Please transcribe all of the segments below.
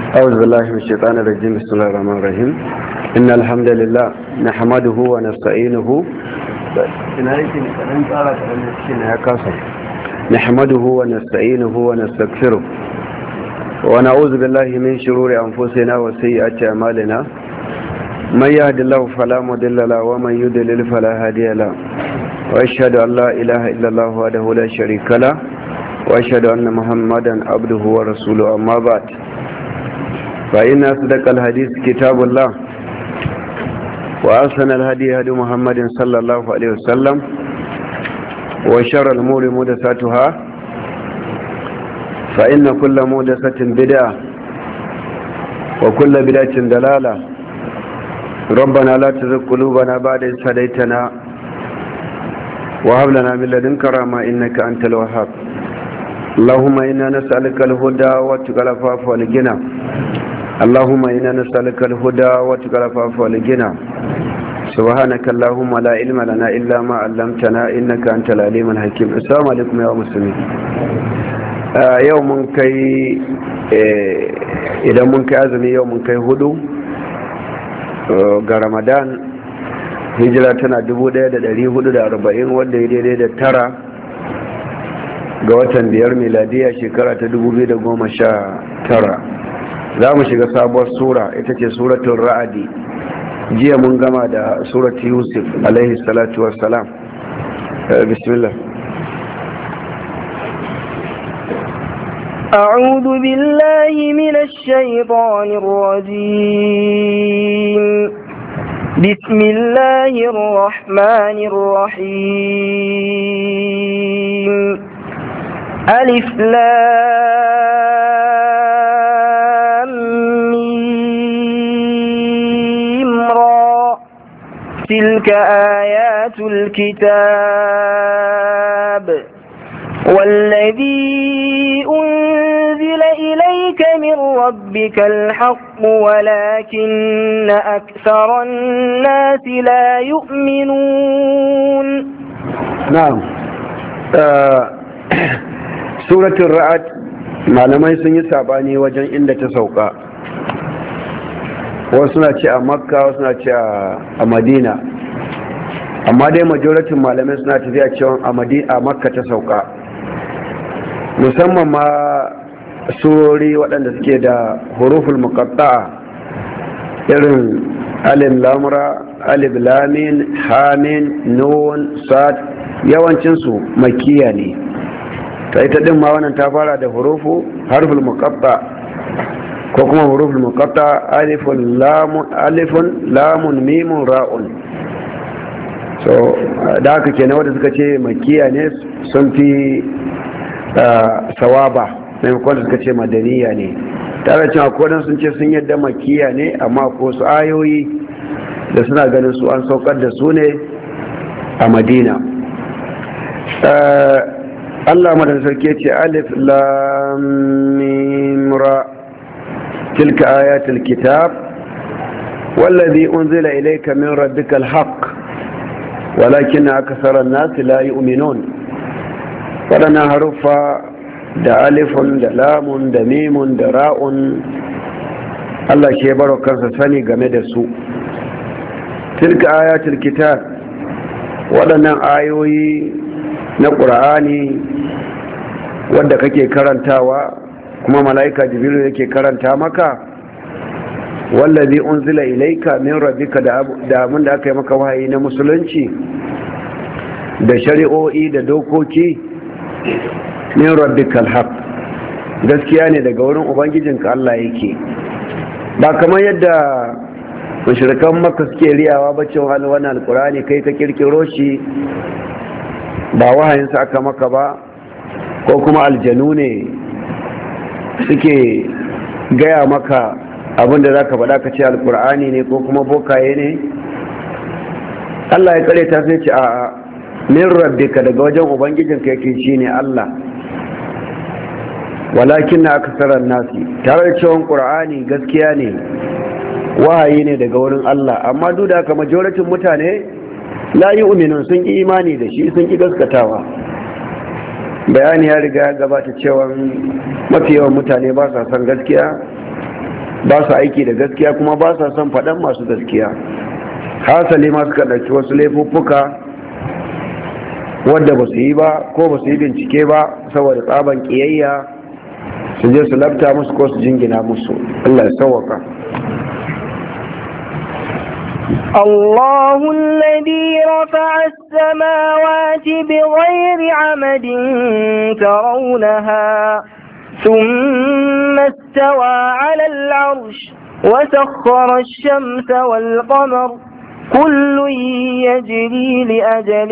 أعوذ بالله من الشيطان الرجيم. بسم الله الرحمن الرحيم. إن الحمد لله نحمده ونستعينه ونستغفره ونعوذ بالله من شرور أنفسنا وسيئات أعمالنا. من يهد الله فلا مضل له ومن يضلل فلا هادي له. وأشهد أن لا إله إلا الله وحده لا شريك له وأشهد أن محمدا عبده ورسوله. أما بعد فإن أصدق الحديث كتاب الله وأحسن الهدي هدي محمد صلى الله عليه وسلم وشر الأمور محدثاتها فإن كل محدثة بدعة وكل بدعة ضلالة. ربنا لا تزغ قلوبنا بعد إذ هديتنا وهب لنا من لدنك رحمة إنك أنت الوهاب. اللهم إنا نسألك الهدى والتقى والعفاف والغنى. اللهم إنا نسألك الهدى والتقى والعفاف والغنى. سبحانك اللهم لا علم لنا إلا ما علمتنا إنك أنت العليم الحكيم. السلام عليكم يا مسلمين. يوم كي إذا من كي أزمي يوم كي هدو ga Ramadan hijira tana 1440 wanda ya daidai da 9 ga watan 5 miladiya shekara ta 2019. za mu shiga sabuwar sura, ita ce suratul ra'adi. jiya mun gama da surat yusuf alaihi salatu wassalam. bismillah. أعوذ بالله من الشيطان الرجيم. بسم الله الرحمن الرحيم. ألف لام ميم را تلك آيات الكتاب والذي أنزل إليك من ربك الحق ولكن أكثر الناس لا يؤمنون. نعم. سورة الرعد malamai sun yi sabani wajen inda ta sauka. wasu na ce a makka, wasu na ce a madina, amma dai majoratin malamai suna tafiya cewa a makka ta sauka, musamman ma surori waɗanda suke da huruful muqatta'a irin alif lamra, alif lamin, hamin, nun, sad, yawancinsu makiya ne. ta ita din ma wannan ta fara da harful muqatta ko kuma huruful muqatta alifun lamun mimun ra'un. so da haka kenan wanda suka ce makiya ne sun fi sawaba maimakon da suka ce madaniya ne, tare cewa kodan sun ce sun yadda makiya ne, amma ko su ayoyi da suna ganin su an saukar da su ne a madina. Allah madan sarki ce alif lam mim ra tilka ayatul kitab wallazi unzila ilayka min rabbikal haqq walakinna akthara an-nas la yu'minun. waɗannan haruffa da alifun da lamun da mimun da ra'un Allah ke baro kansa sani game da su. tilka ayatul kitab, waɗannan ayoyi na ƙur'ani wadda kake karantawa kuma mala'ika jibril yake karanta maka. wallazi unzila ilayka min rabbika, da abin da aka yi maka wahayi na musulunci da shari'o'i da dokoki. min rabbikal haq, gaskiya ne daga wurin ubangijinka Allah yake, ba kamar yadda mushrikan makka suke riyawa ba cewa wannan alqur'ani kai ka kirkiro shi, ba wahayinsa aka maka ba, ko kuma aljanu ne suke gaya maka abinda za ka faɗa ka ce alqur'ani ne, ko kuma bokaye ne. Allah ya kare ta sai ce a min rabbika, daga wajen ubangijinka yake shine Allah. walakin na aksarar nasi, tare da cewa qur'ani gaskiya ne, wahayi ne daga wurin Allah, amma duk da haka majoratin mutane la yu'minun, sun ki imani da shi, sun ki gaskatawa. bayani ya riga ya gabata cewa mafi yawan mutane ba sa son gaskiya, ba su aiki da gaskiya kuma ba sa son faɗan masu gaskiya. Hasali ma suka ɗauki wasu laifuffuka wadda ba su yi ba ko ba su yi bincike ba saboda tsaban ƙiyayya su je su lafta musu ko su jingina musu. Allah ya sauwaka. الله الذي رفع السماوات بغير عمد ترونها ثم استوى على العرش وسخر الشمس والقمر كل يجري لأجل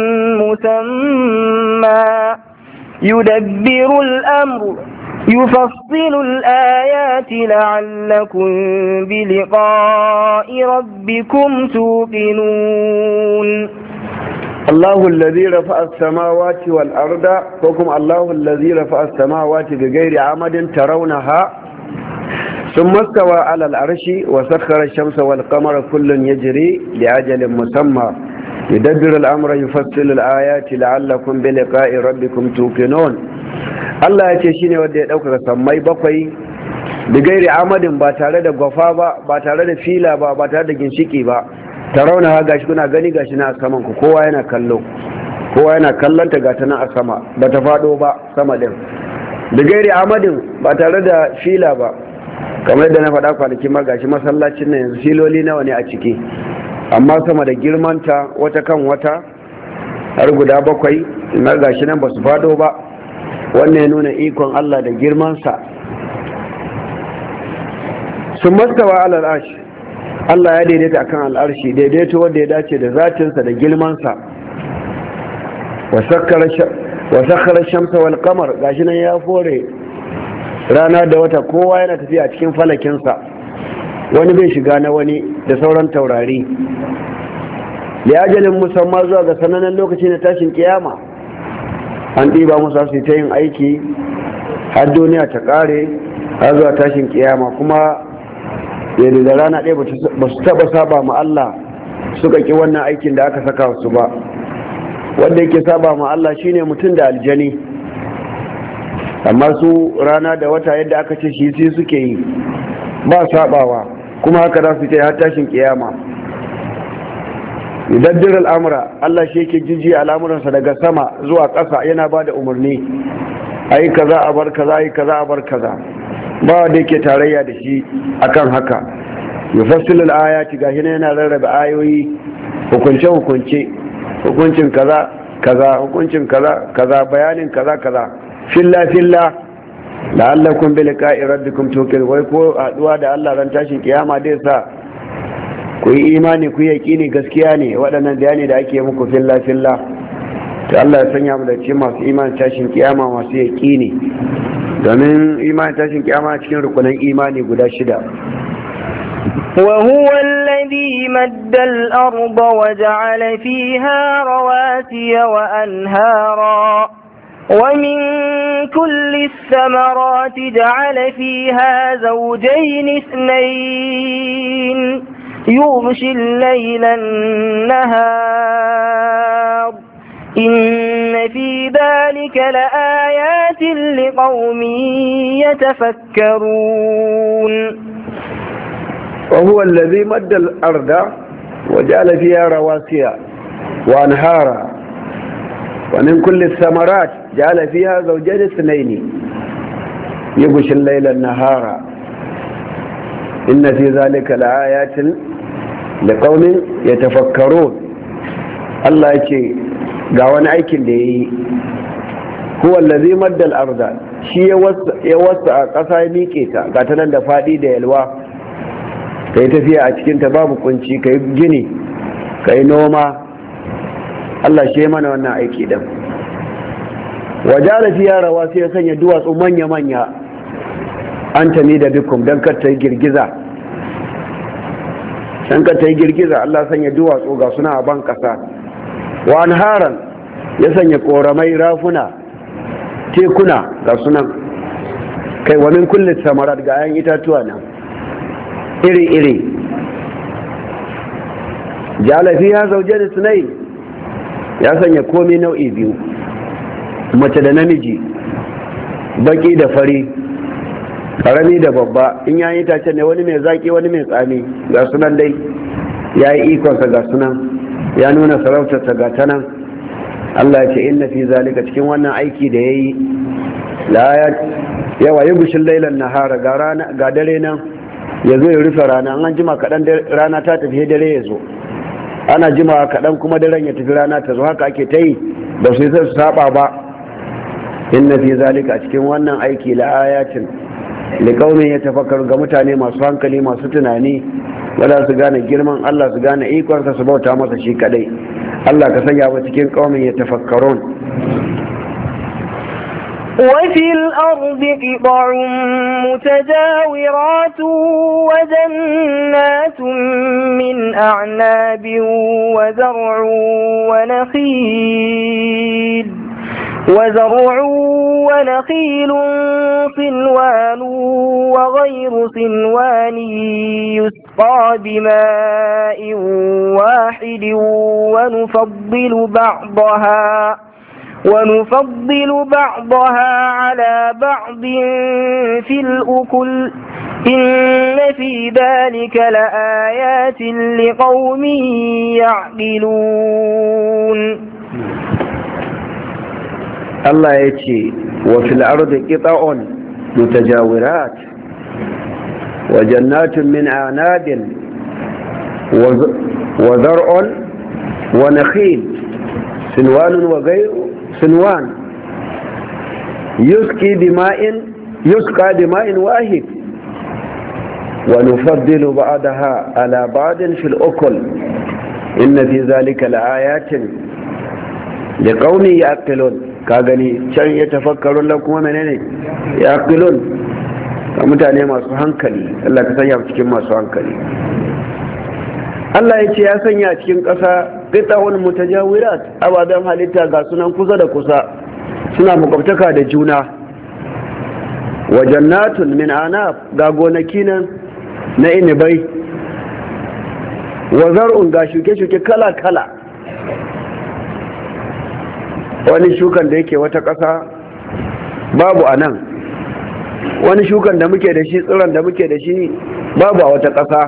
مسمى يدبر الأمر يفصل الآيات لعلكم بلقاء ربكم توقنون. الله الذي رفع السماوات والأرض وكم الله الذي رفع السماوات بغير عمد ترونها ثم استوى على العرش وسخر الشمس والقمر كل يجري لأجل مسمى يدبر الأمر يفصل الآيات لعلكم بلقاء ربكم توقنون. Allah ya ce shi ne wanda ya ɗaukaka sammai bakwai da gairi amadin ba tare da gwafa ba tare da fila ba tare da ginshiki ba. Ta rauna gashi kuna gani gashi na a saman ku, kowa yana kallo, kowa yana kallon ta gata nan a sama, ba ta faɗo ba sama ɗin. Da gairi amadin ba tare da fila ba, kamar yadda na faɗa kwanaki ma gashi masallacin nan yanzu filoli nawa ne a ciki, amma sama da girmanta wata kan wata har guda bakwai na gashi nan ba su faɗo ba. Wannan ya nuna ikon Allah da girmansa. Sun mastawa alal arshi, Allah ya daidaita akan al'arshi, daidaito wanda ya dace da zatinsa da girmansa. Wa sakkara shamsa wal qamar, gashi nan ya fore rana da wata, kowa yana tafiya cikin falakinsa, wani bai shiga na wani da sauran taurari. Da ajalin musamman zuwa ga sanannen lokaci na tashin kiyama, an ɗiba musu su ta yin aiki har duniya ta ƙare har zuwa tashin kiyama. Kuma yadda da rana ɗaya ba su taɓa saba ma Allah suka ƙi wannan aikin da aka saka su ba. Wanda yake saba ma Allah shine mutum da aljani, amma su rana da wata yadda aka ce shi suke yi ba sabawa, kuma haka za su ta yi har tashin kiyama. Yudabbiru al'amura, Allah shi yake jijjiya al'amuransa daga sama zuwa ƙasa, yana ba da umarni ayi kaza a bar kaza, ayi kaza a bar kaza, ba wanda yake tarayya da shi akan haka. Yufassilul ayati, gashi ne yana rarrabe ayoyi, hukunce hukuncin kaza kaza, hukuncin kaza kaza, bayanin kaza kaza, filla filla la'allakum bi liqa'i rabbikum tuqinun. Wai ko haduwa da Allah ran tashin kiyama dai sa ku yi imani, ku yi yaƙini gaskiya ne waɗannan bayani da ake muku filla filla. Ta Allah ya sanya mu da cikin masu imani tashin kiyama, masu yaƙini, domin imani tashin kiyama cikin rukunan imani guda 6. وهو الذي مد الأرض وجعل فيها رواسي وأنهارا ومن كل الثمرات جعل فيها زوجين اثنين يغشي الليل النهار إن في ذلك لآيات لقوم يتفكرون. وهو الذي مد الأرض وجعل فيها رواسي وأنهارا ومن كل الثمرات جعل فيها زوجين اثنين يغشي الليل النهار إن في ذلك لآيات لقوم يتفكرون. الله يكي قاوان aikin da yayi, huwa allazi madda al-arda, shi ya wasa ƙasa ya miƙe ta ga ta nan da faɗi da yalwa, kai tafiya a cikin ta babu kunci, kai gini, kai noma. Allah shi mana wannan aiki din. Wajala fiya rawa, sai ya sanya duwatsu manya manya, an tani da bikum, dan kar ta yi girgiza, Allah sanya duwatsu ga suna a ban kasa. Wa anharan, ya sanya koramai, rafuna, tekuna ga sunan. Kai wa min kulli samarat, ga ayan itatuwa nan iri iri. Jala fiha zawjayn sunayn, ya sanya komai nau'i biyu, mace da namiji, baki da fari, karami da babba. In yayi itacen ne wani mai zaki wani mai tsami, ga sunan dai yayi ikonsa ga sunan, ya nuna sarautarsa ga ta nan. Allah ya ce inna fi zalika, cikin wannan aiki da yayi, la ayat yawa yubshil laylan nahara, ga dare nan yazo ya rufe rana. An jima kadan rana ta tafi dare yazo, ana jimawa kadan kuma daren ya tafi rana ta zo. Haka ake ta yi, ba su sai su saba ba. inna fi zalika, cikin wannan aiki la ayatin liqaumin yatafakkaru, ga mutane masu hankali masu tunani, wanda su gane girman Allah, su gane ikonsa, su bauta masa shi kadai. Allah ka sanya mu cikin qaumin yatafakkarun. وفي الأرض قطع متجاورات وجنات من أعناب وزرع ونخيل صنوان وغير صنوان يسقى بماء واحد ونفضل بعضها على بعض في الأكل إن في ذلك لآيات لقوم يعقلون. الله يجي وفي الأرض قطع متجاورات وجنات من أعناب وزرع ونخيل صنوان وغير صنوان يسقى بماء واحد ونفضل بعضها على بعض في الأكل إن في ذلك لآيات لقوم يعقلون. kagani can ya tafakkarun la kuma menene ya aqilun, ga mutane masu hankali. Allah ka sanya cikin masu hankali. Allah ya ce ya sanya cikin ƙasa qita'un mutajawirat, abadan halitta ga sunan kusa da kusa, suna makwabtaka da juna. Wa jannatun min anab, ga gonaki nan na inibai. Wa zar'un, ga shuke-shuke kala-kala. Wani shukan da yake wata ƙasa babu a nan, wani shukan da muke da shi, tsiron da muke da shi babu a wata ƙasa.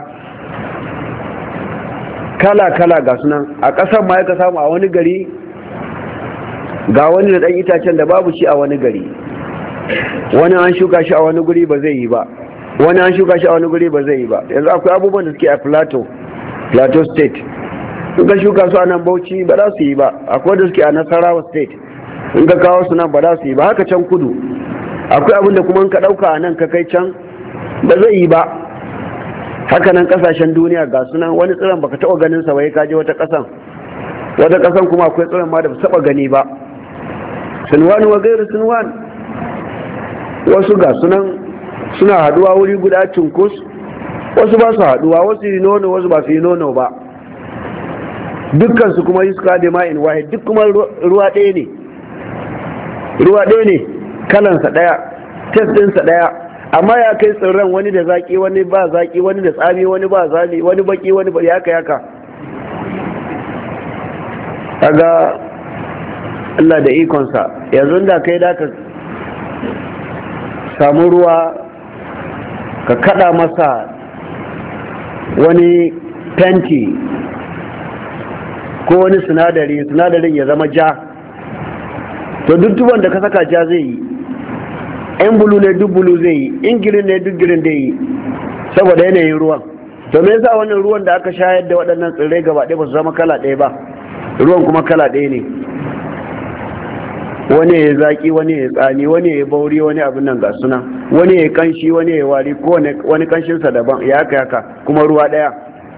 Kala-kala ga sunan a ƙasar ma ya samu a wani gari, ga wani da ɗan itacen da babu shi a wani gari. Wani an shuka shi a wani guri ba zai yi ba, wani an shuka shi a wani guri ba zai yi ba. Yanzu akwai abubuwan da suke a Plateau State, in ka shuka su a nan Bauchi ba za su yi ba. Akwai da suke a Nasarawa State, in ka kawo su nan ba za su yi ba. Haka can kudu akwai abin da kuma in ka ɗauka a nan ka kai can ba zai yi ba. Haka nan ƙasashen duniya ga sunan, wani tsiron baka taɓa ganin sa bai ka je wata ƙasan kuma akwai tsiron ma da ba taɓa gani ba. Sinwan wa gairu sinwan, wasu ga sunan suna haduwa wuri guda cunkus, wasu ba su haduwa, wasu yi nono wasu ba su yi nono ba. Dukkansu kuma yuska da ma'in wahid, duk kuma ruwa ɗaya ne, kalansa ɗaya, test ɗinsa ɗaya, amma ya kai tsirran wani da zaƙi wani ba zaƙi, wani da tsami wani ba zali, wani baki wani ba yaka. Kaga Allah da ikonsa, yanzu da kai da ka samu ruwa ka kada masa wani fenti ko wani sinadarin ya zama ja, to duk tuban da ka saka ja zai yi, in bulu ne duk bulu zai yi, in girin ne duk girin zai yi, saboda yanayin ruwan. To me yasa wannan ruwan da aka shayar da waɗannan tsirrai gaba ɗaya ba su zama kala ɗaya ba? Ruwan kuma kala ɗaya ne, wani ya zaki, wani ya tsani, wani ya bauri, wani abin nan ga suna, wani ya kanshi, wani ya wari, ko wani kanshinsa daban, ya haka kuma ruwa ɗaya.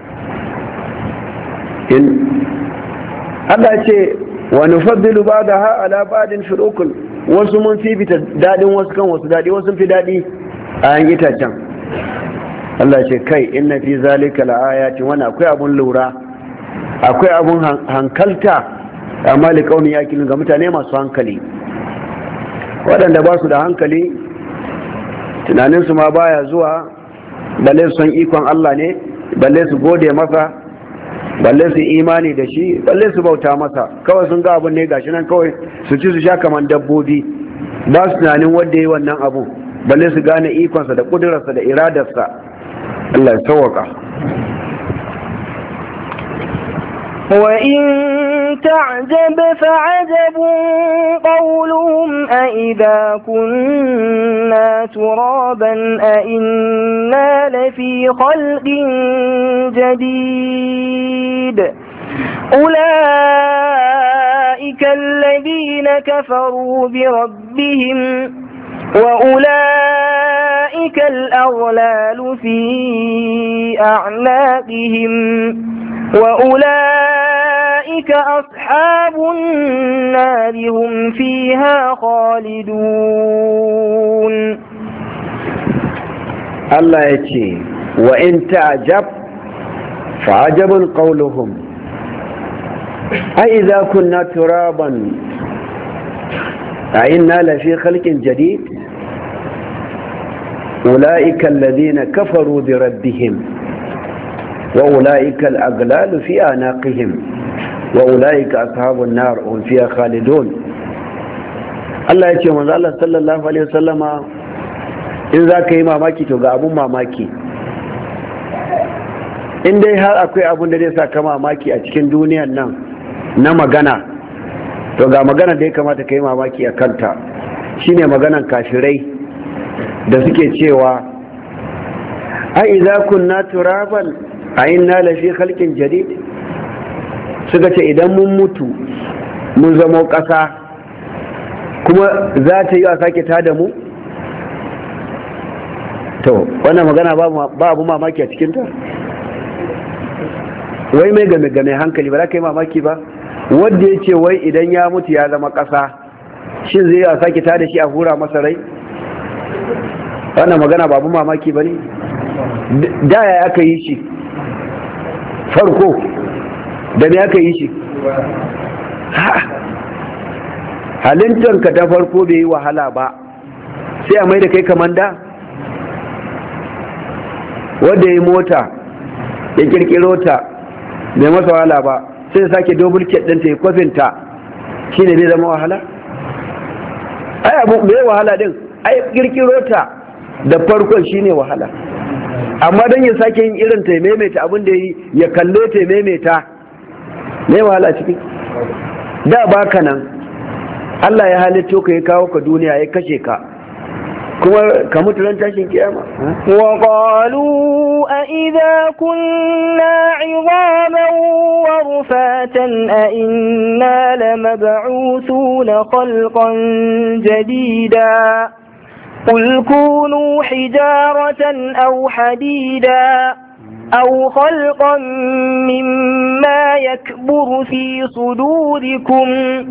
Allah ce wa nufaddilu ba'daha ala ba'din fil ukul, wasu mun fifita dadin wasu kan wasu dadi, wasu fi dadi a yan itacen. Allah ce kai inna fi zalika laayatin, wannan akwai abun lura, akwai abun hankalta, amma li qaumi yaqilun, ga mutane masu hankali. Waɗanda ba su da hankali tunaninsu ma baya zuwa, balle su san ikon Allah ne, balle su gode masa, balle su imani da shi, balle su bauta masa. Kawai sun ga abun ne gashi nan, kawai su ci su sha kaman dabbobi, ba su tunanin wanda yi wannan abun, balle su gane ikonsa da kudurarsa da iradarsa. Allah ya sauwaka. وإن تعجب فعجب قولهم أإذا كنا ترابا أإنا لفي خلق جديد أولئك الذين كفروا بربهم وأولئك الأغلال في أعناقهم وأولئك أصحاب النار هم فيها خالدون. الله يتي وإن تعجب فعجب قولهم أإذا كنا ترابا أإنا لفي خلق جديد أولئك الذين كفروا بربهم وأولئك الأغلال في أعناقهم وأولئك أصحاب النار هم فيها خالدون. Allah ya ce manzo Allah sallallahu alaihi wasallama in za ka yi mamaki to ga abun mamaki, in dai har akwai abun da zai sa ka mamaki a cikin duniyan nan na magana, to ga magana da ya kamata ka yi mamaki a kanta, shine maganan kafirai da suke cewa a idza kunna turaban a inna lafi khalqin jadid. Suka ce idan mun mutu mun zama ƙasa kuma za ta yi a sake tada mu, to wannan magana ba abu mamaki a cikinta. Wai mai game hankali ba za ka yi mamaki ba, wanda ya ce wai idan ya mutu ya zama ƙasa shin zai yi a sake tada shi a hura masa rai? Wannan magana ba abu mamaki ba ne. Da ya aka yi shi farko, da me aka yi shi? Halittarka ta farko bai yi wahala ba, sai a mai da kai kamar da. Wanda ya yi mota ya kirkiro ta bai masa wahala ba, sai ya sake double kit ɗinta ya kwafinta, shi ne zai zama wahala? Ai abu mai wahala din, ai kirkiro ta da farkon shi ne wahala, amma don ya sake yin irin ta maimaita abin da ya kalle ta maimaita ne wahala ciki. Da baka nan Allah ya halitto ka ya kawo ka duniya ya kashe ka, kuma ka mutu ran tashin kiyama. Wa qalu a idza kunna 'idhaman wa rufatan a inna lamab'uthuna khalqan jadida قل كونوا حجارة أو حديدا أو خلقا مما يكبر في صدوركم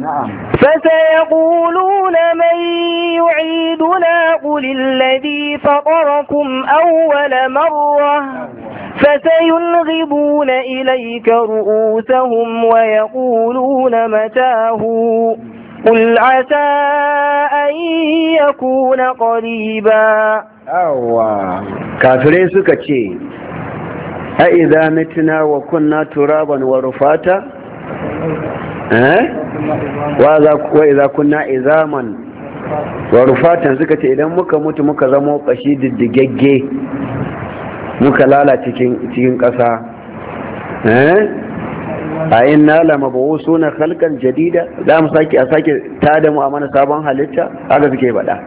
فسيقولون من يعيدنا قل الذي فطركم أول مرة فسينغضون إليك رؤوسهم ويقولون متاه قل عسى أن يكون قريبا. kafirai suka ce a idza mitna wa kunna turaban wa rufata wa idza kunna izaman wa rufatan, suka ce idan muka mutu muka zama kashi diddigegge muka lala cikin ƙasa a inna lamab'usuna khalqan jadida, za mu sake tada mu a mana sabon halitta? Haka suke bada.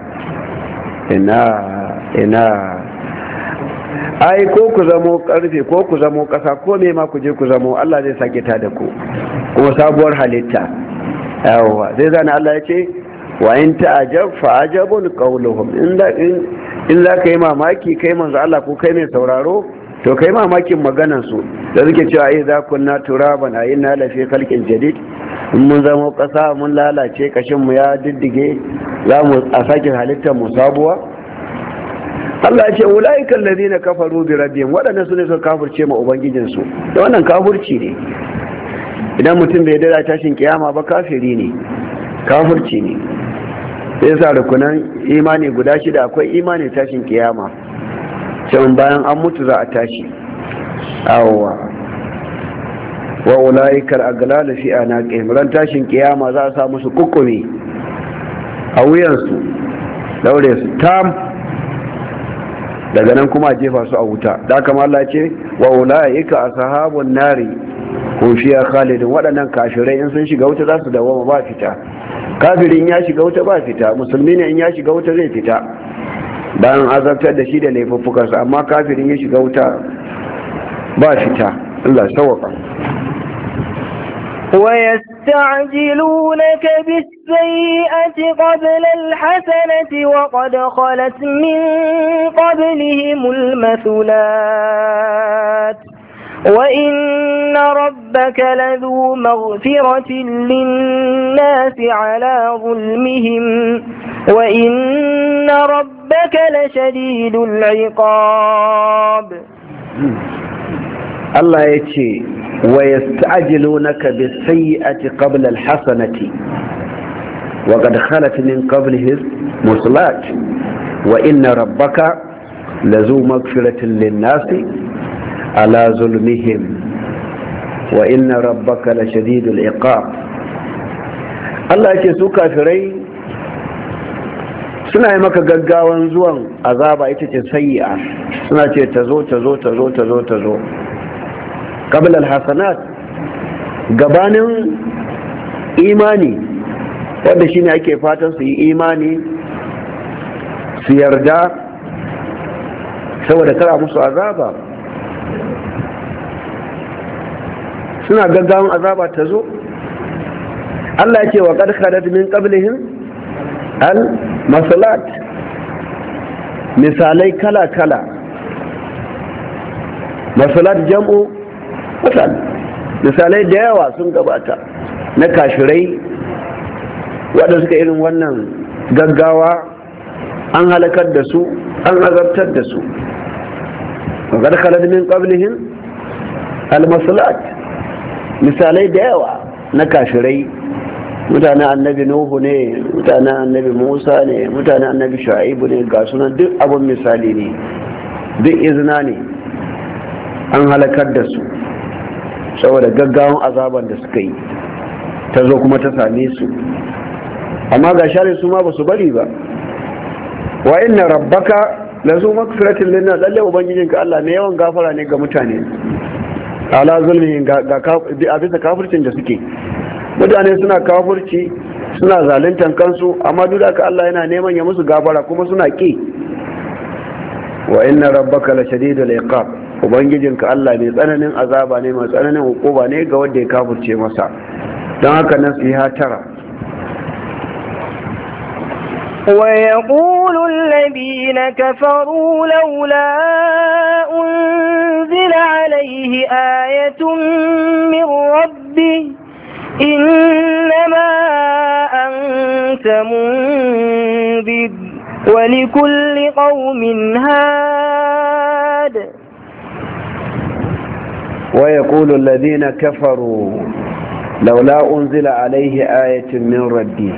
ina ai ko ku zamo karfe ko ku zamo kasa ko me ma ku je ku zamo, Allah zai sake tada ku kuma sabuwar halitta. yawa sai zana Allah ya ce wa in ta'ajab fa ajabun qawluhum, in za ka yi mamaki kai manzo Allah ko kai mai sauraro, to kai mamakin maganan su da suke cewa ai za kunna turaban a inna lafi khalqin jadid, in mun zama kasa mun lalace kashin mu ya diddige za mu a sake halittar mu sabuwa. Allah ya ce ulaika allazina kafaru bi rabbihim, wadannan sune suka kafirce ma ubangijin su, da wannan kafirci ne. Idan mutum bai dada tashin kiyama ba kafiri ne, kafirci ne. Sai sa rukunan imani guda shida akwai imani tashin kiyama, cewa bayan an mutu za a tashi. awwa wa ulaika al-aghlal fi anaqihim, ran tashin kiyama za a sa musu kukkumi a wuyansu, daure su tam daga nan kuma a jefa su a wuta. Da kama Allah ce wa ulaika ashabun nari hum fiha khalidun, waɗannan kafirai in sun shiga wuta za su dawo ba fita. Kafirin ya shiga wuta ba fita, musulmi ne in ya shiga wuta zai fita bayan azabtar da shi da laifuffukansa, amma kafirin ya shiga wuta ba fita. Allah sauwaka. ويستعجلونك بالسيئة قبل الحسنة وقد خلت من قبلهم المثلات وإن ربك لذو مغفرة للناس على ظلمهم وإن ربك لشديد العقاب. الله يتشي ويستعجلونك بالسيئة قبل الحسنة وقد خلت من قبله المثلات وإن ربك لذو مغفرة للناس على ظلمهم وإن ربك لشديد العقاب. Allah yake su kafirai suna yi maka gaggawan zuwan azaba, ita ce sayyi'a, suna ce ta zo qabla alhasanat, gabanin imani wanda shine ake fatan su yi imani su yarda saboda kara musu azaba, suna gaggawan azaba ta zo. Allah ya ce wa qad khalat min qablihim al-masalat, misalai kala kala. Masalat jam'u masal, misalai da yawa sun gabata na kashirai waɗanda suka irin wannan gaggawa, an halakar da su, an azabtar da su. wa qad khalat min qablihim al-masalat, misalai da yawa na kashirai, mutanen annabi nuhu ne, mutanen annabi musa ne, mutanen annabi shu'aibu ne, ga sunan duk abun misali ne, duk izina ne, an halakar da su saboda gaggawan azaban da suka yi ta zo kuma ta same su. Amma ga shari su ma ba su bari ba. Wa inna rabbaka lazu magfiratin linnas, lalle ubangijinka Allah ne yawan gafara ne ga mutane ala zulmihin, a bisa kafircin da suke. Mutane suna kafirci, suna zaluntan kansu, amma duk da Allah yana neman ya musu gafara kuma suna ki. Wa inna rabbaka la shadidul iqab, ubangijinka Allah mai tsananin azaba ne, mai tsananin hukuma ne ga wanda ya kafirce masa. Don haka nasiha tara. ويقول الذين كفروا لولا أنزل عليه آية من ربه إنما أنت منذر ولكل قوم هاد. ويقول الذين كفروا لولا أنزل عليه آية من ربه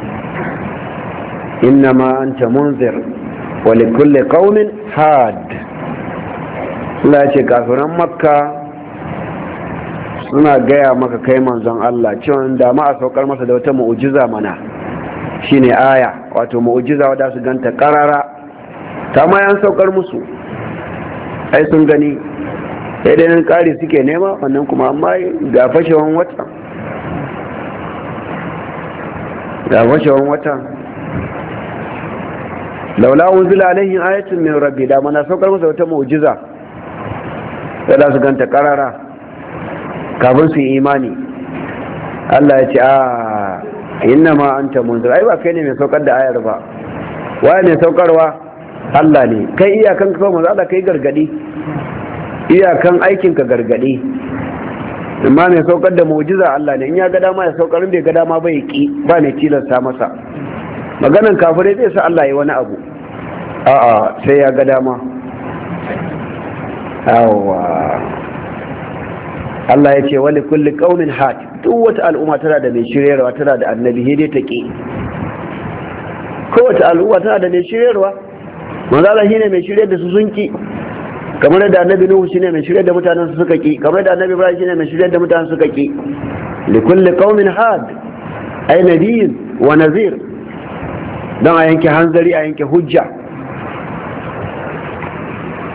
إنما أنت منذر ولكل قوم هاد. لا كافرون مكة suna gaya maka kai manzon Allah cewa da ma a saukar masa da wata mu'ujiza mana, shine aya, wato mu'ujiza wadda su ganta karara, ta ma yan saukar musu, ai sun gani, sai dai nan kari suke nema, wannan kuma amma ga fashewan wata, laula unzila alaihi ayatun min rabbi, da mana saukar masa wata mu'jiza sai da su ganta karara kafin su yi imani. Allah ya ce a inna ma anta munzir, ai ba kai ne mai saukar da ayar ba, waye ne saukarwa? Allah ne. Kai iyakan ka kawai Allah kai gargadi, iyakan aikin ka gargadi, amma mai saukar da mu'jiza Allah ne. In ya ga dama ya saukar, in bai ga dama bai ki, ba ne tilasta masa. Maganan kafirai zai sa Allah ya wani abu, a'a sai ya ga dama. Allah ya ce wali kulli qaumin had, duk wata al'umma tana da mai shiryarwa, tana da annabi, dai ta ki. Kowace al'umma tana da mai shiryarwa, manzo Allah shine mai shiryar da su sun ki, kamar da annabi Nuhu shine mai shiryar da mutanen su suka ki, kamar da annabi Ibrahim shine mai shiryar da mutanen suka ki. Li kulli qaumin had, ay nabiyyin wa nazir, dan a yanke hanzari, a yanke hujja.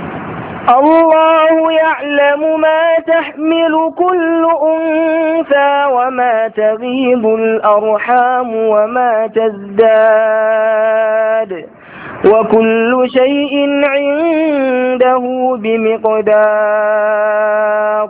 الله يعلم ما تحمل كل أنثى وما تغيض الأرحام وما تزداد وكل شيء عنده بمقدار.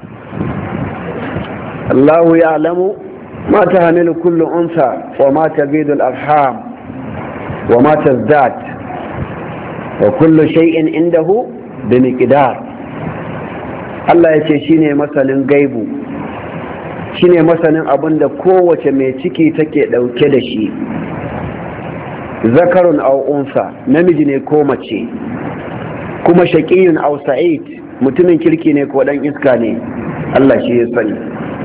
الله يعلم ما تحمل كل أنثى وما تغيض الأرحام وما تزداد وكل شيء عنده بمقدار. Allah ya ce shi ne masanin gaibu, shi ne masanin abin da kowace mai ciki take ɗauke da shi, zakarun aw unsa, namiji ne ko mace, kuma shaƙiyun aw sa'id, mutumin kirki ne ko ɗan iska ne, Allah shi ya sani.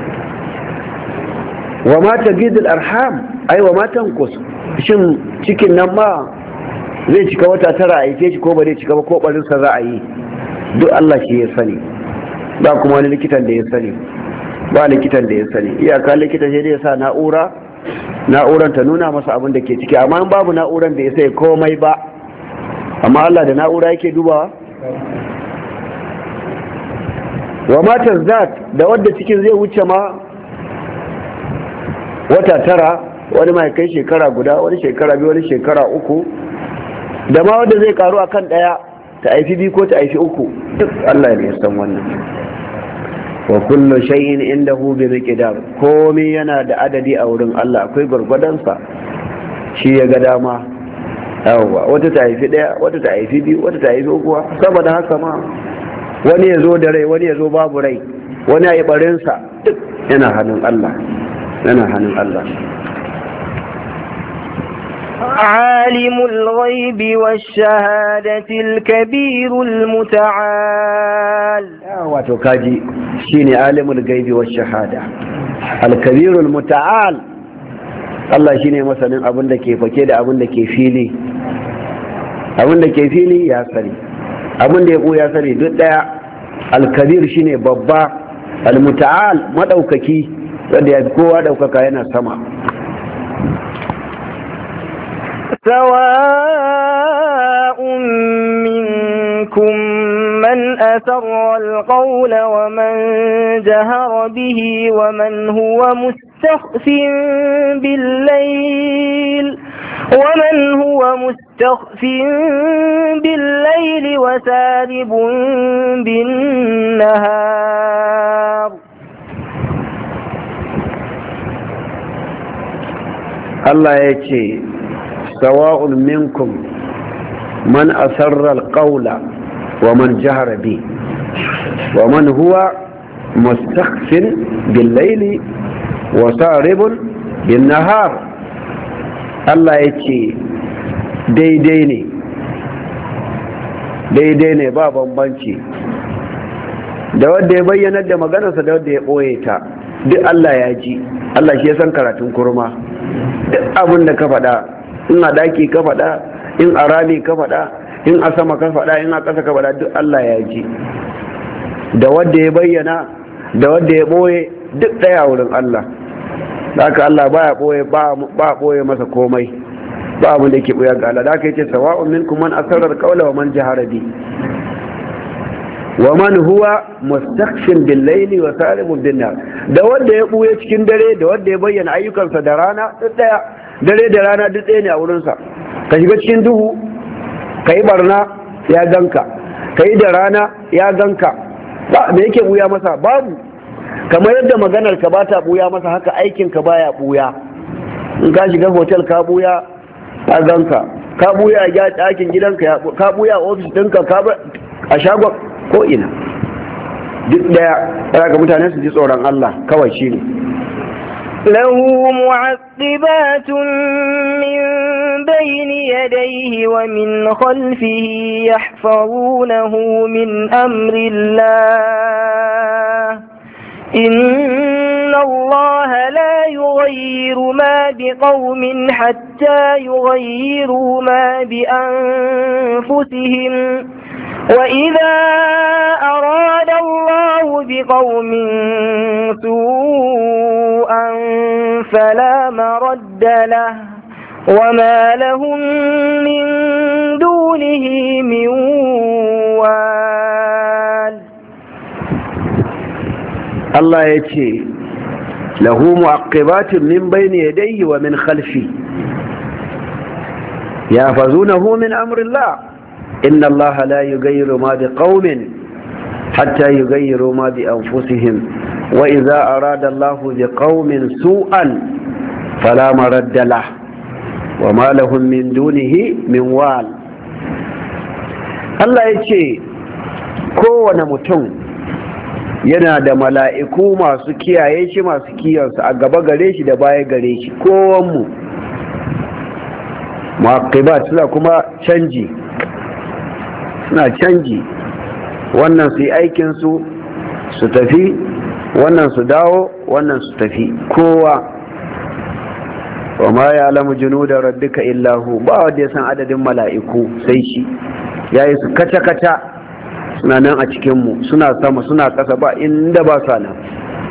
Wa ma tagidul arham, ai wa ma tanqus, shin cikin nan ma zai cika wata tara a haife shi ko ba zai cika ba, ko barinsa za a yi, duk Allah shi ya sani. Ba kuma wani likitan da ya sani, ba likitan da ya sani, iyaka likita sai dai ya sa na'uran ta nuna masa abin da ke ciki, amma in babu na'uran da ya sai komai ba. Amma Allah da na'ura yake dubawa. Wa matar zat, da wadda cikin zai wuce ma wata tara, wani mai kai shekara guda, wani shekara biyu, wani shekara uku, da ma wadda zai karu akan ɗaya, ta haifi biyu ko ta haifi uku, duk Allah ne ya san wannan. Wa kullu shay'in indahu bi miqdar, komai yana da adadi a wurin Allah, akwai gwargwadonsa, shi ya ga dama. Yawwa, wata ta haifi ɗaya, wata ta haifi biyu, wata ta haifi uku, saboda haka ma wani ya zo da rai, wani ya zo babu rai, wani ya yi barinsa, duk yana hannun Allah, yana hannun Allah. عالم الغيب والشهادة الكبير المتعال. wato kaji shine alimul gaibi wash shahada al-kabirul muta'al. Allah shine masanin abin da ke fake da abin da ke fili. Abin da ke fili ya sani, abin da ya ɓoya sani, duk daya. Al-kabir shine babba, al-muta'al madaukaki, wanda ya kowa daukaka, yana sama. سواء منكم من أسر القول ومن جهر به ومن هو مستخف بالليل وسارب بالنهار. Allah ya ce sawa'un minkum man asarra alqawla wa man jahara bi wa man huwa mustakhfin bil layli wa saribun bin nahar. Allah ya ce daidai ne, ba bambanci da wanda ya bayyana da maganarsa da wanda ya ɓoye ta, duk Allah ya ji. Allah shi ya san karatun kurma. Duk abin da ka faɗa, in a ɗaki ka faɗa, in a rami ka faɗa, in a sama ka faɗa, in a ƙasa ka faɗa, duk Allah ya ji. Da wanda ya bayyana da wanda ya ɓoye, duk ɗaya wurin Allah. Da haka Allah ba ɓoye masa komai, ba abin da ke ɓoye ga Allah. Da haka yace sawa'un minkum man asarra al-qawla wa man jahara bi wa man huwa mustakhfin bil layli wa saribun bin nar. Da wanda ya ɓoye cikin dare da wanda ya bayyana ayyukansa da rana, duk ɗaya. Dare da rana duk ɗaya ne a wurinsa. Ka shiga cikin duhu ka yi barna, ya ganka, ka yi da rana ya ganka. Ba me yake buya masa? Babu. Kamar yadda maganar ka ba ta buya masa, haka aikin ka baya buya. In ka shiga hotel ka buya, ya ganka. Ka buya a ɗakin gidanka, ka buya a ofis ɗinka, a shagon ko ina. Duk ɗaya. Ga mutane su ji tsoron Allah kawai shi ne. له معقبات من بين يديه ومن خلفه يحفظونه من أمر الله إن الله لا يغير ما بقوم حتى يغيروا ما بأنفسهم وإذا أراد الله بقوم سوءا فلا مرد له وما لهم من دونه من وال. Allah ya ce lahu mu'aqqibatun min bayni yadayhi wa min khalfi yahfazunahu min amrillah inna Allah la yughayyiru ma biqaumin hatta yughayyiru ma bi anfusihim wa idza arada Allah biqaumin su'an fala maradda lahu wa ma lahum min dunihi min wal. Allah ya ce kowane mutum yana da mala'iku masu kiyaye shi, masu kiyarsa a gaba gare shi da baya gare shi. Kowanmu mu'aqibat suna kuma canji, suna canji, wannan su yi aikinsu su tafi, wannan su dawo, wannan su tafi. Kowa wa ma ya alamu junuda rabbika illa hu, ba wanda ya san adadin mala'iku sai shi. Yayi su kaca-kaca suna nan a cikinmu, suna sama suna ƙasa, ba inda ba sa nan.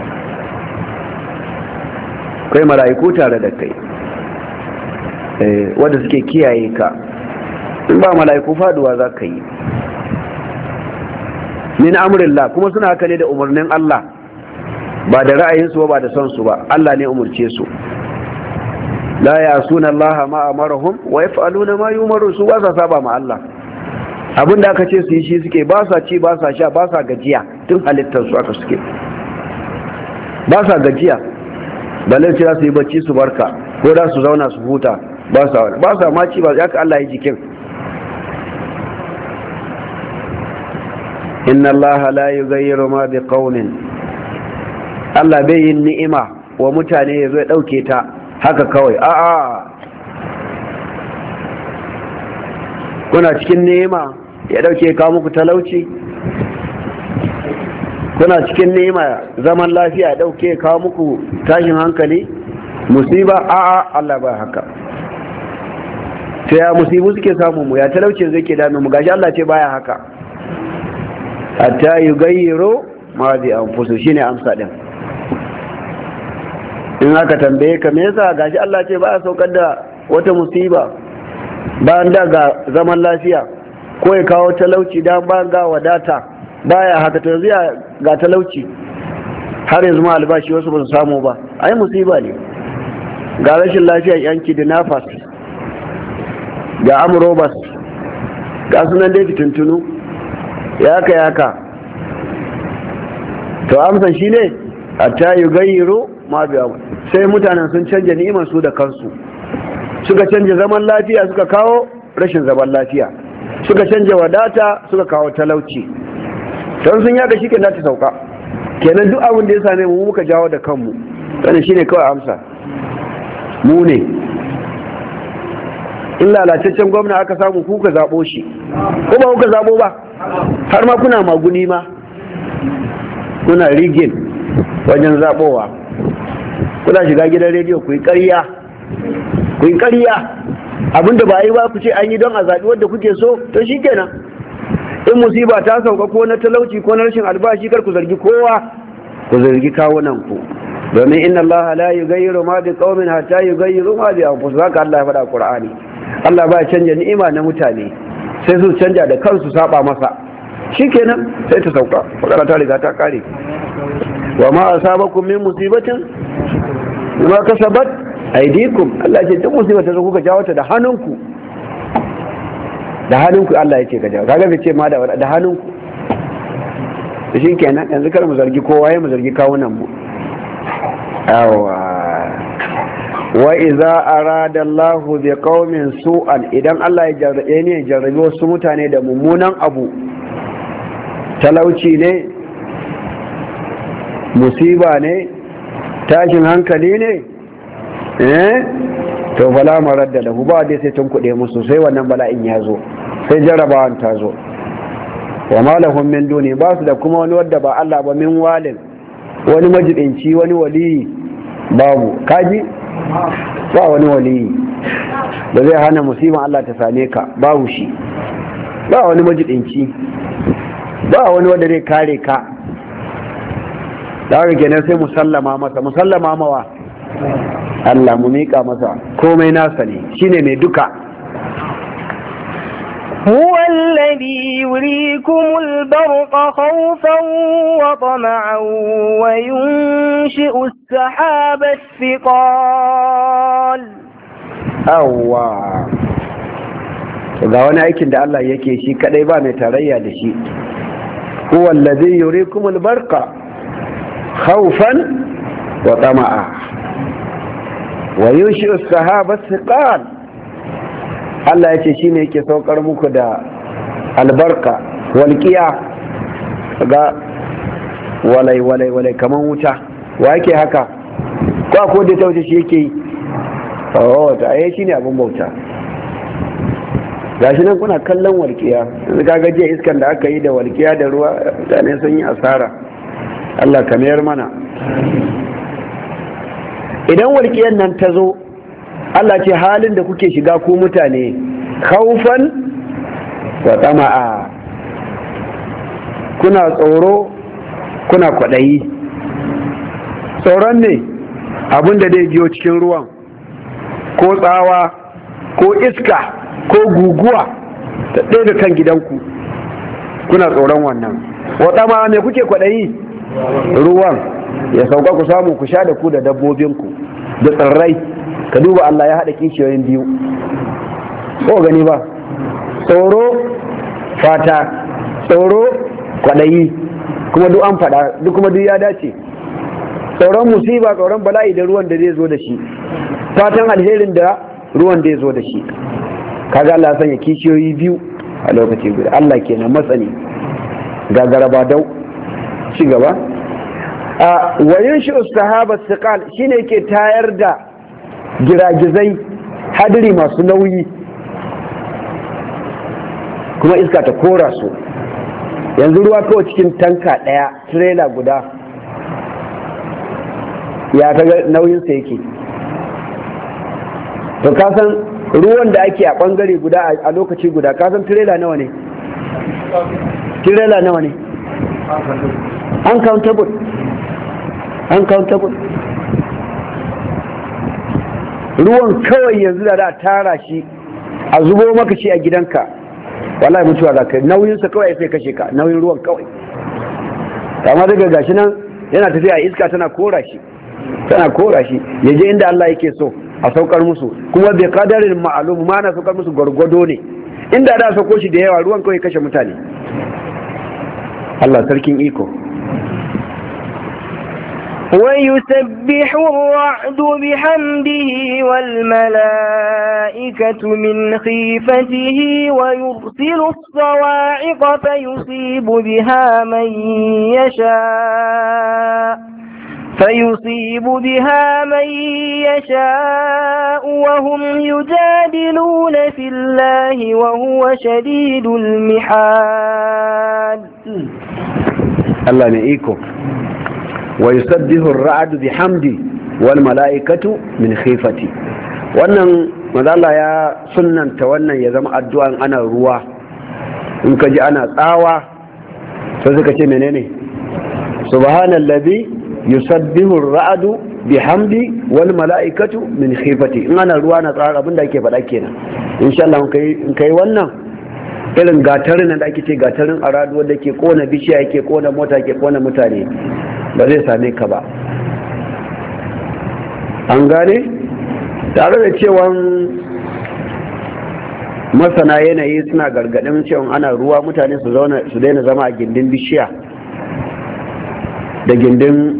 Kai mala'iku tare da kai wanda suke kiyaye ka. In ba mala'iku faduwa za ka yi. Min amrillah, kuma suna haka ne da umarnin Allah, ba da ra'ayinsu ba da son su ba. Allah ne umurce su. La ya'suna Allah ma amarahum wa yaf'aluna ma yumaru, su ba sa saba ma Allah. Abin da aka ce su yi shi suke, ba sa ci, ba sa sha, ba sa gajiya. Tun halittar su aka suke, ba sa gajiya. Balle ce za su yi bacci su barka, ko da su zauna su huta, ba sa ma ci, ba haka Allah ya jikin. Inna Allah la yughayyiru ma bi qaumin, Allah bai yin ni'ima wa mutane ya zo ya dauke ta haka kawai. A'a, kuna cikin ni'ima ya dauke ka muku talauci? Kuna cikin ni'ima zaman lafiya ya dauke ka muku tashin hankali, musiba? A'a, Allah ba haka. sai ya musibu suke samu mu, ya talaucin zai ke dame mu? Gashi Allah ce baya haka. Hatta yughayyiru ma bi anfusihim, shine amsa din. In aka tambaye ka me yasa, gashi Allah ce baya saukar da wata musiba bayan da ga zaman lafiya, ko ya kawo talauci dan bayan ga wadata, baya haka. To yanzu ga talauci, har yanzu ma albashi wasu ba su samu ba, ai musiba ne. Ga rashin lafiya yanki da nafas, ga amurobas, ga sunan dai fitintunu, yaka. To amsan shi ne hatta yughayyiru ma bi anfusihim, sai mutanen sun canja ni'imar su da kansu. Suka canja zaman lafiya, suka kawo rashin zaman lafiya. Suka canja wadata, suka kawo talauci. Don sun yaga shi kenan ta sauka. Kenan duk abin da ya same mu muka jawo da kanmu. Wannan shine kawai amsa. Mu ne. In lalataccen gwamna aka samu, kuka zaɓo shi, ko ba kuka zaɓo ba? Har ma kuna maguni ma, kuna rigin wajen zaɓowa. Kuna shiga gidan rediyo ku yi ƙarya, abinda ba yi ba ku ce an yi don a zaɓi wadda kuke so. To shi kenan, in musiba ta sauka ko na talauci ko na rashin albashi, kar ku zargi kowa, ku zargi kawunan ku. Domin inna Allah la yughayyiru ma bi qaumin hatta yughayyiru ma bi anfusihim, haka Allah ya faɗa a Qur'ani. Allah ba ya canja ni'ima na mutane, sai su canja da kansu saba masa. Shikenan sai ta sauka, magana ta riga ta kare. Wa ma asabakum min musibatin bima kasabat aydikum, Allah ya ce duk musibar ta zo kuka jawo ta da hannunku. Da hannunku Allah ya ce ka jawo, kaga bai ce ma da hannunku. Shikenan yanzu kar mu zargi kowa, ya mu zargi kawunan mu. Wa iza arada Allah bi qaumin su'an, idan Allah ya jarrabe wasu mutane da mummunan abu, talauci ne, musiba ne, tashin hankali ne, to bala maradda lahu, ba dai sai tun kuɗe musu, sai wannan bala'in ya zo, sai jarrabawan ta zo. Wa ma lahum min duni, ba su da kuma wani wadda ba Allah ba, min walin, wani majibinci, wani waliyi, babu. Kaji ba wani waliyi da zai hana musiban Allah ta same ka, babu shi. Ba wani majibinci, ba wani wanda zai kare ka. Da haka kenan sai musallama masa, musallama mawa Allah, mu miƙa masa komai nasa ne, shine mai duka. هو الذي الذي يريكم البرق خوفا وطمعا وينشئ السحاب الثقال. ga wani aikin da Allah yake shi kadai ba mai tarayya da shi. huwa allazi yurikumul barqa khawfan wa tama'a wa yunshi'u as-sahaba thiqal. Allah yace shine yake saukar muku da albarka walqiya ga walai kaman wuta. wa yake haka ko da tauce shi yake yi? ta ai shine abun bauta. gashi nan kuna kallon walƙiya, yanzu kaga jiya iskan da aka yi da walƙiya da ruwa mutane sun yi asara. Allah ka mayar mana. idan walƙiyar nan ta zo, Allah ce halin da kuke shiga ku mutane khaufan wa tama'a, kuna tsoro kuna kwaɗayi. tsoron ne abin da zai biyo cikin ruwan, ko tsawa ko iska ko guguwa ta ɗaya da kan gidanku, kuna tsoron wannan. wata ma me kuke kwaɗayi? ruwan ya sauka ku samu ku sha da ku da dabbobinku da tsirrai. ka duba Allah ya haɗa kishiyoyin biyu, ko gani ba? tsoro fata, tsoro kwaɗayi, kuma duk an faɗa, duk kuma duk ya dace. tsoron musiba, tsoron bala'i da ruwan da zai zo da shi, fatan alherin da ruwan da zai zo da shi. kaga Allah sanya kishiyoyi biyu a lokaci guda. Allah kenan matsani ga garaba dau. ci gaba. wa yunshi'u as-sahaba thiqal, shine yake tayar da giragizai hadiri masu nauyi kuma iska ta kora su. yanzu ruwa kawai cikin tanka daya, trailer guda, ya kaga nauyinsa yake. to kasan ruwan da ake a bangare guda a lokaci guda, kasan tirela nawa ne? Uncountable. ruwan kawai yanzu da a tara shi a zubo maka shi a gidanka, wallahi mutuwa za ka. nauyinsa kawai sai kashe ka, nauyin ruwan kawai. amma daga gashi nan yana tafiya a iska tana kora shi ya je inda Allah yake so a saukar musu, kuma bai kadarin ma'alum, ma na saukar musu gwargwado ne. inda da sauko shi da yawa, ruwan kawai kashe mutane. Allah sarkin iko. ويسبح الرعد بحمده والملائكة من خيفته ويرسل الصواعق فيصيب بها من يشاء وهم يجادلون في الله وهو شديد المحال. الله نعيكم. ويسبح الرعد بحمدي والملائكة من خيفتي. wannan mazala ya sunnanta wannan ya zama addu'an ana ruwa. in ka ji ana tsawa sai suka ce menene? subhanallazi yusabbihu ar-ra'du bihamdi wal mala'ikatu min khifati. in ana ruwa na tsara abinda ake faɗa kenan. insha Allah in kai wannan irin gatarin da ake ce gatarin aradu wanda ke kona bishiya, yake kona mota, ke kona mutane, ba zai same ka ba. an gane? tare da cewa masana yanayi suna gargadin cewa ana ruwa mutane su daina zama a gindin bishiya da gindin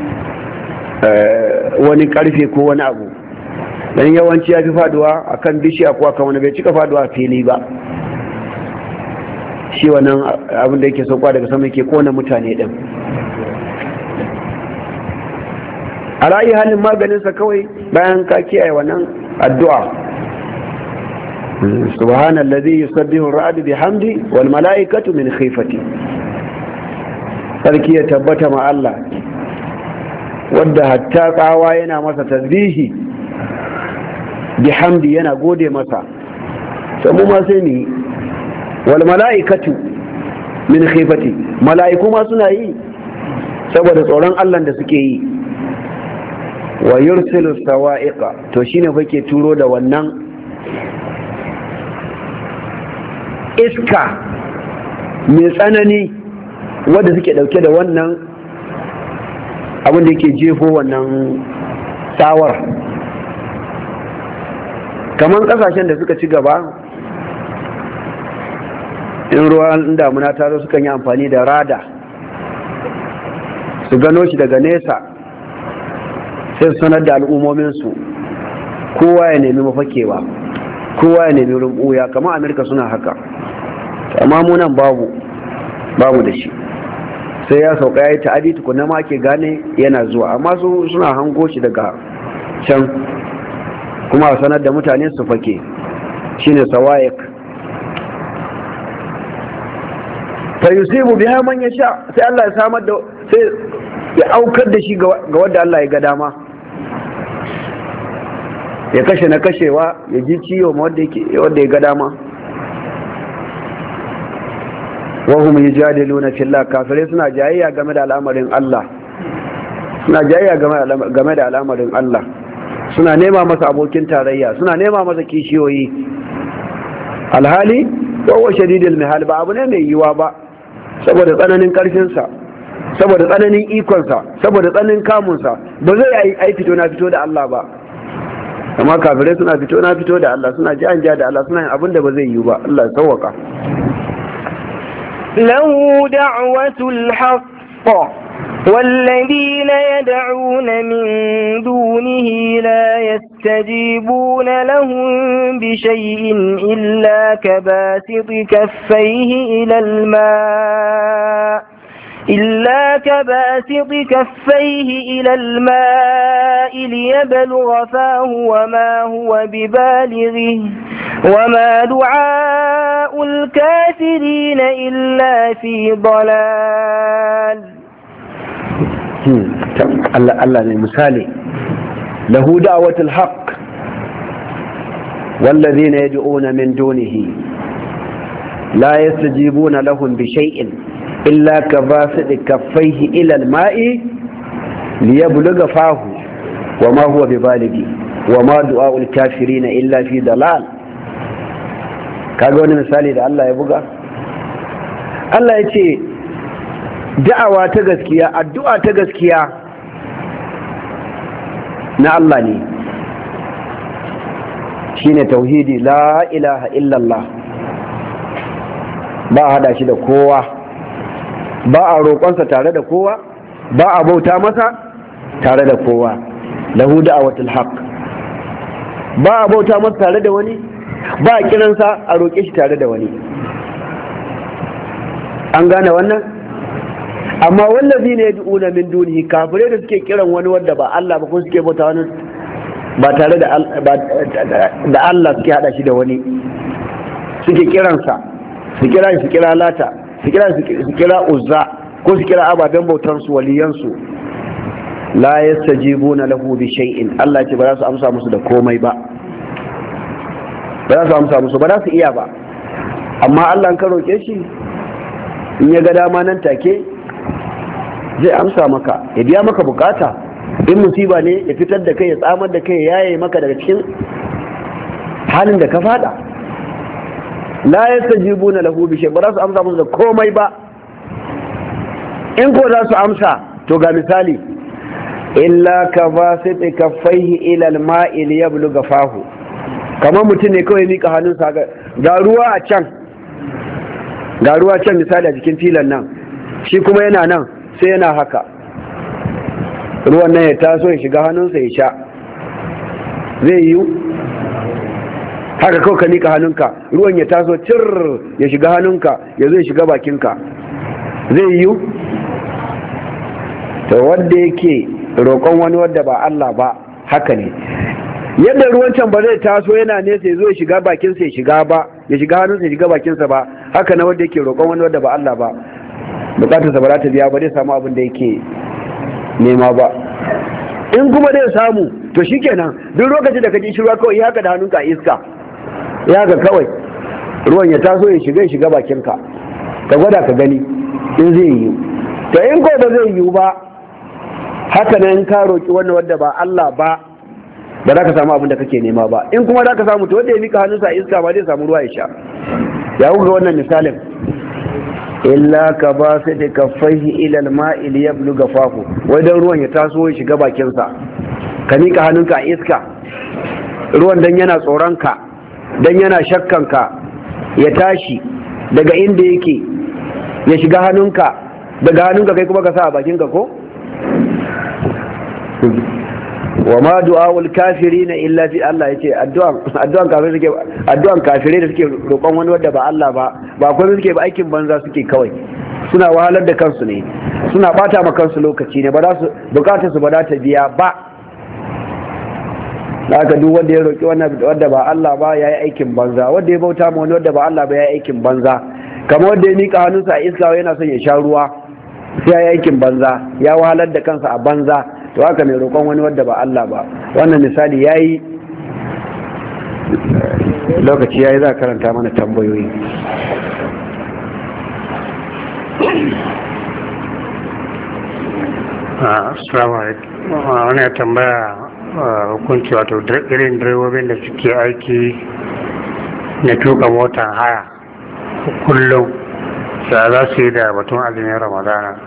wani karfe ko wani abu, dan yawanci ya fi faduwa akan bishiya ko akan wani, bai cika faduwa a fili ba. shi wannan abin da yake sauka daga sama yake kona mutane din. a ra'ayi halin maganinsa kawai bayan ka kiyaye wannan addu'a, subhanallazi yusabbihu ar-ra'du bihamdi wal mala'ikatu min khifati. sarki ya tabbata ma Allah wadda hatta tsawa yana masa tasbihi bihamdi, yana gode masa. sai mu ma sai ni wal mala'ikatu min khifati, mala'iku ma suna yi saboda tsoron Allah da suke yi. wa yursilu sawa'iqa, to shine fa ke turo da wannan iska mai tsanani wadda suke dauke da wannan abin da yake jefo wannan tsawar. kamar kasashen da suka ci gaba, in ruwan damuna ta zo sukan yi amfani da rada su gano shi daga nesa, sai su sanar da al'ummominsu kowa ya nemi mafakewa, kowa ya nemi wurin ɓuya. kamar Amerika suna haka, amma munan babu da shi, sai ya sauka ya yi ta'adi tukuna ma ake gane yana zuwa, amma su suna hango shi daga can kuma a sanar da mutane su fake, shine sawayek. fa yusibu biha man yasha, sai Allah ya samar da, sai ya aukar da shi ga wanda Allah ya ga dama, ya kashe na kashewa, ya ji ciwo wanda ya ga dama. wa hum yujadiluna fillah, kafirai suna jayayya game da al'amarin Allah, suna jayayya game da al'amarin Allah, suna nema masa abokin tarayya, suna nema masa kishiyoyi. alhali wa huwa shadidul mihal, ba abu ne mai yiwa ba, saboda tsananin karfinsa, saboda tsananin ikonsa, saboda tsananin kamunsa, ba zai yi fito na fito da Allah ba. amma kafirai suna fito na fito da Allah, suna ji an ja da Allah, suna yin abin da ba zai yiwu ba. Allah ya sauwaka. له دعوة الحق والذين يدعون من دونه لا يستجيبون لهم بشيء إلا كباسط كفيه إلى الماء ليبلغ فاه وما هو ببالغه وما دعاء الكافرين إلا في ضلال. الله مثالي له دعوة الحق والذين يدعون من دونه لا يستجيبون لهم بشيء إلا كباسط كفيه إلى الماء ليبلغ فاه وما هو ببالغه وما دعاء الكافرين إلا في ضلال. kaga wani misali da Allah ya buga. Allah ya ce da'awa ta gaskiya, addu'a ta gaskiya na Allah ne, shine tauhidi, la ilaha illallah, ba a hada shi da kowa, ba a roƙonsa tare da kowa, ba a bauta masa tare da kowa. lahu da'awatul haqq, ba a bauta masa tare da wani, ba a kiransa a roƙe shi tare da wani. an gane wannan. amma wallazi ne yad'una min dunihi, kafirai da suke kiran wani wanda ba Allah ba, ko suke bauta wani ba tare da Allah, suke hada shi da wani, suke kiransa, su kira lata, su kira uzza, ko su kira ababen bautar su, waliyansu. la yastajibuna lahu bi shay'in, Allah ce ba za su amsa musu da komai ba, ba za su amsa musu, ba za su iya ba. amma Allah an ka roƙe shi, in ya ga dama nan take zai amsa maka, ya biya maka bukata. in musiba ne ya fitar da kai, ya tsamar da kai, ya yaye maka daga cikin halin da ka fada. la yastajibuna lahu bi shay, ba za su amsa musu da komai ba. in ko za su amsa, to ga misali, illa ka basiti kaffaihi ila al-ma'i liyablugha fahu, kamar mutum ne kawai mika hannunsa ga ruwa a can, ga ruwa can misali a jikin filan nan, shi kuma yana nan, sai yana haka, ruwan nan ya taso ya shiga hannunsa ya sha, zai yiwu? haka kawai ka mika hannunka, ruwan ya taso cir ya shiga hannunka, ya zo ya shiga bakinka, zai yiwu? to wanda yake roƙon wani wadda ba Allah ba, haka ne. yadda ruwan can ba zai taso yana nesa ya zo ya shiga bakinsa ya shiga ba, ya shiga hannunsa ya shiga bakinsa ba, haka na wanda yake roƙon wani wadda ba Allah ba, bukatarsa ba za ta biya ba, zai samu abin da yake nema ba. in kuma zai samu, to shikenan, duk lokacin da ka ji shirwa kawai haka da hannunka a iska, ya ga kawai ruwan ya taso ya shiga bakinka, ka gwada ka gani in zai yi. to in ko ba zai yiwu ba, haka nan ka roƙi wannan wadda ba Allah ba, ba za ka samu abin da kake nema ba. in kuma za ka samu, to wanda ya mika hannunsa a iska ba zai samu ruwa ya sha. ya kuka wannan misalin? illa ka ba su da kafaihi ilal ma'i li yabluga fahu, wai dan ruwan ya taso ya shiga bakinsa, ka mika hannunka a iska, ruwan dan yana tsoronka, dan yana shakkanka ya tashi daga inda yake ya shiga hannunka, daga hannunka kai kuma ka sa a bakinka ko? wa ma du'aul kafirin illa fi, Allah yace addu'an kafirai da suke roƙon wani wanda ba Allah ba akwai suke ba, aikin banza suke, kawai suna wahalar da kansu ne, suna bata ma kansu lokaci ne, ba za su bukatar su ba za ta biya ba. haka duk wanda ya roƙi wanda ba Allah ba yayi aikin banza, wanda ya bauta ma wani wanda ba Allah ba yayi aikin banza, kamar wanda ya mika hannunsa a iska yana son ya sha ruwa sai yayi aikin banza, ya wahalar da kansa a banza. To haka mai roƙon wani wadda ba Allah ba, wannan misali yayi. Lokaci yayi, za karanta mana tambayoyi. Assalamu alaikum. Wani ya tambaya hukunci, wato irin direbobin da suke aiki na tuka motar haya kullum, sai za su yi da batun azumin Ramadana.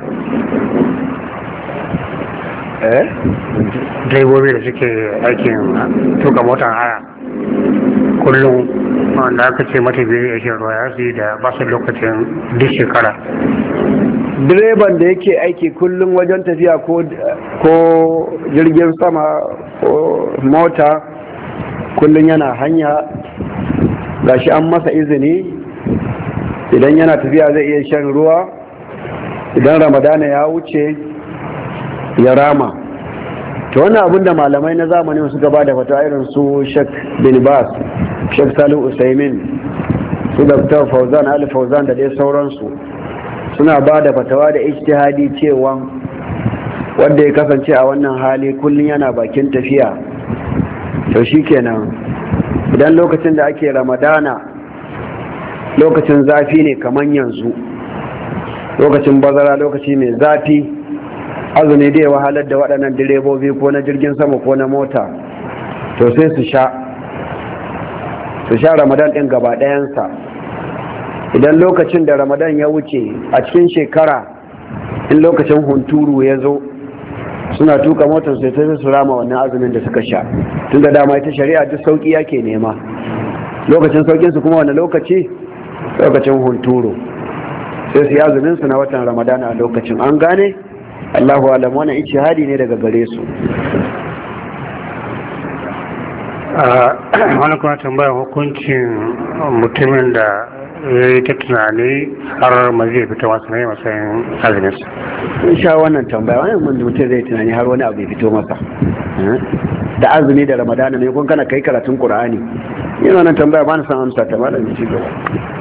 Direbobi da suke aikin tuka motar haya kullum, wanda aka ce mata biyu ya ruwa ya su yi da basu lokacin duk shekara. Direban da yake aiki kullum wajen tafiya ko jirgin sama ko mota, kullum yana hanya, gashi an masa izini idan yana tafiya zai iya shan ruwa, idan Ramadana ya wuce ya rama. To wannan abin da malamai na zamani suka ba da fata, irin su Sheikh bin Bas, Sheikh Salihu Usaimin, su Dr. Fauzan Ali Fauzan da dai sauransu, suna ba da fatawa da ijtihadi cewa wanda ya kasance a wannan hali kullum yana bakin tafiya, to shikenan idan lokacin da ake Ramadana lokacin zafi ne kamar yanzu, lokacin bazara, lokaci mai zafi, azumi da ya wahalar da waɗannan direbobi ko na jirgin sama ko na mota, to sai su sha Ramadan ɗin gaba ɗayansa. Idan lokacin da Ramadan ya wuce a cikin shekara, in lokacin hunturu ya zo, suna tuka motar sai su rama wannan azumin da suka sha, tun da dama ita shari'a duk sauƙi yake nema. Lokacin sauƙinsu kuma wani lokaci? Lokacin hunturu, sai su yi azumin su na watan Ramadan a lokacin. An gane? Allahu alam, wannan ijtihadi ne daga gare su. Wani kuma tambayar hukuncin mutumin da ya yi ta tunani har ma zai fito masa ne matsayin azuminsa. In sha wannan tambaya, wani mutum zai tunani har wani abu ya fito masa da azumi da Ramadana ne, kun kana kai karatun Qur'ani. Yin wannan tambaya ba na san amsa ta, malamin ci gaba.